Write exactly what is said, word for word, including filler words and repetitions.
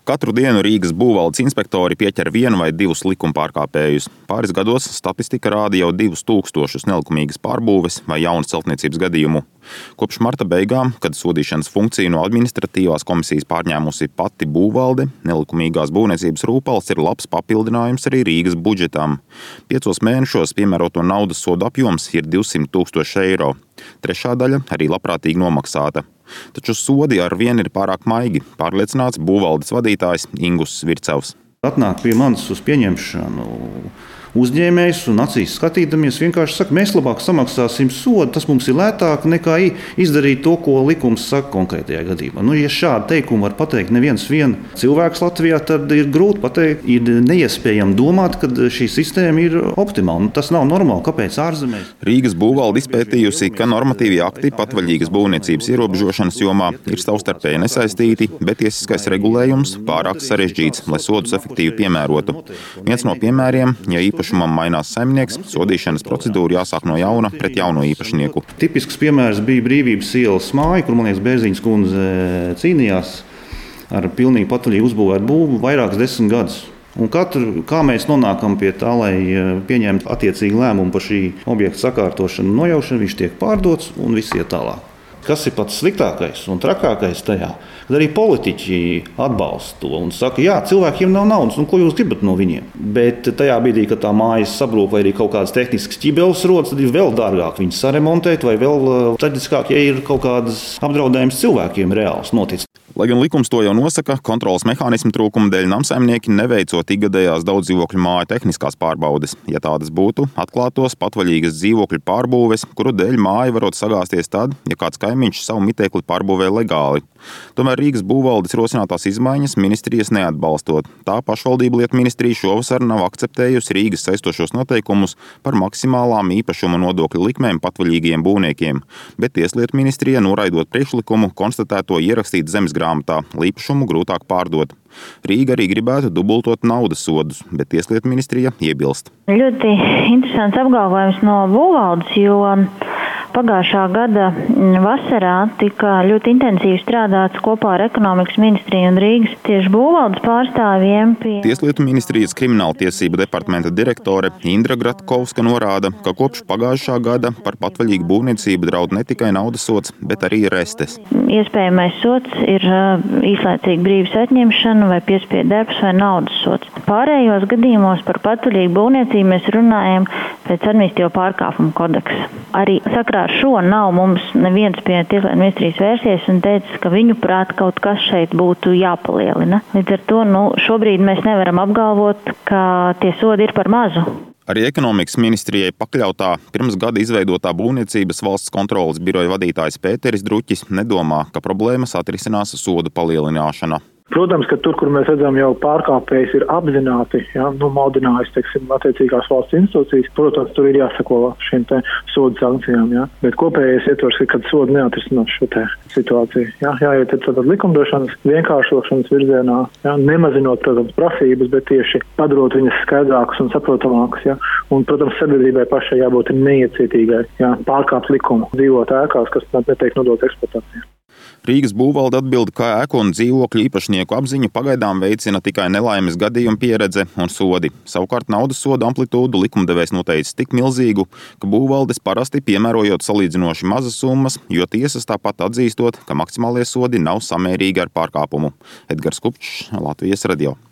Katru dienu Rīgas būvvaldes inspektori pieķer vienu vai divus likumpārkāpējus. Pāris gados statistika rāda jau divus tūkstošus nelikumīgas pārbūves vai jaunas celtniecības gadījumu. Kopš marta beigām, kad sodīšanas funkciju no administratīvās komisijas pārņēmusi pati būvvalde, nelikumīgās būvniecības rūpals ir labs papildinājums arī Rīgas budžetam. Piecos mēnešos piemēroto naudas sodu apjoms ir divsimt tūkstoši eiro. Trešā daļa arī labprātīgi nomaksāta. Taču sodi ar vienu ir pārāk maigi, pārliecināts būvvaldes vadītājs Ingus Vircevs. Atnāk pie manis uz pieņemšanu uzņēmējs un acīs skatīdamies vienkārši saka, mēs labāk samaksāsim sodu, tas mums ir lētāk nekā izdarīt to, ko likums saka konkrētajā gadījumā. Nu, ja šādu teikumu var pateikt neviens vien cilvēks Latvijā, tad ir grūti pateikt, ir neiespējami domāt, ka šī sistēma ir optimāla. Nu, tas nav normāli, kāpēc ārzemēs? Rīgas būvvalde izpētījusi, ka normatīvie akti patvaļīgas būvniecības ierobežošanas jomā ir savstarpēji nesaistīti, bet tiesiskais regulējums pārāk sarežģīts, lai sodus efektīvi piemērotu. Viens no piemēriem, ja īpašumam mainās saimnieks, sodīšanas procedūra jāsāk no jauna pret jauno īpašnieku. Tipisks piemērs bija Brīvības ielas māja, kur, man liekas, Bērziņas kundze cīnījās ar pilnīgi patvaļīgi uzbūvētu būvu vairākas desmit gadus. Un katru, kā mēs nonākam pie tā, lai pieņemtu attiecīgi lēmumu par šī objekta sakārtošanu un nojaušanu, viņš tiek pārdots un viss iet tālāk. Kas ir pats sliktākais un trakākais tajā, kad arī politiķi atbalsta to un saka, jā, cilvēkiem nav naudas, un ko jūs gribat no viņiem? Bet tajā brīdī, kad tā mājas sabrūk vai arī kaut kādas tehniskas ķibeles rodas, tad ir vēl dārgāk viņas saremontēt vai vēl traģiskāk, ja ir kaut kādas apdraudējums cilvēkiem reāls noticis. Lai gan likums to jau nosaka, kontrolas mehānismu trūkuma dēļ namsaimnieki neveicot ikgadējās daudzdzīvokļu māju tehniskās pārbaudes. Ja tādas būtu, atklātos patvaļīgas dzīvokļu pārbūves, kuru dēļ māja varot sagāsties tad, ja kāds kaimiņš savu mitekli pārbūvē legāli. Tomēr Rīgas būvvaldes rosinātās izmaiņas ministrijas neatbalstot. Tā pašvaldību lietu ministrija šovasar nav akceptējusi Rīgas saistošos noteikumus par maksimālām īpašuma nodokļu likmēm patvaļīgiem būvniekiem, bet Tieslietu ministrija, noraidot priekšlikumu, konstatēto ierakstīt zemes grāmatā, īpašumu grūtāk pārdot. Rīga arī gribētu dubultot naudas sodus, bet Tieslietu ministrija iebilst. Ļoti interesants apgalvojums no būvvaldes, jo pagājušā gada vasarā tika ļoti intensīvi strādāts kopā ar ekonomikas ministriju un Rīgas tieši būvvaldes pārstāvjiem pie... Tieslietu ministrijas krimināltiesību departamenta direktore Indra Gratkovska norāda, ka kopš pagājušā gada par patvaļīgu būvniecību draud ne tikai naudas sods, bet arī restes. Iespējamais sods ir īslaicīga brīvas atņemšana vai piespiedu darbs vai naudas sods. Pārējos gadījumos par patvaļīgu būvniecību mēs runājam pēc administratīvo pārkāpumu kodeksa. Arī sakrā ar šo nav mums neviens pie Tieslietu ministrijas vērsies un teicis, ka viņu prāt kaut kas šeit būtu jāpalielina. Līdz ar to nu, šobrīd mēs nevaram apgalvot, ka tie sodi ir par mazu. Arī ekonomikas ministrijai pakļautā pirms gada izveidotā būvniecības valsts kontroles biroja vadītājs Pēteris Druķis nedomā, ka problēmas atrisinās sodu palielināšana. Protams, ka tur, kur mēs redzam jau pārkāpējs ir apzināti, ja, nu, maldinājis, teiksim, attiecīgās valsts institūcijas, protams, tur ir jāsako šiem te sodu sankcijām, ja. Bet kopējais ietvers ir, kad sodu neatrisinās šo te situāciju. Ja, jāiet tad likumdošanas vienkāršošanas virzienā, ja, nemazinot, protams, prasības, bet tieši padarot viņas skaidrākas un saprotamākas, ja. Un, protams, sabiedrībai pašai jābūt neiecietīgai, ja, pārkāpt likumu, dzīvot ēkās, kas netiek nodot eksploatācijai. Rīgas būvvalde atbild, ka ēku un dzīvokļu īpašnieku apziņu pagaidām veicina tikai nelaimes gadījumu pieredze un sodi. Savukārt naudas sodu amplitūdu likumdevējs noteicis tik milzīgu, ka būvvaldes parasti piemērojot salīdzinoši mazas summas, jo tiesas tāpat atzīstot, ka maksimālie sodi nav samērīgi ar pārkāpumu. Edgars Kupčs, Latvijas radio.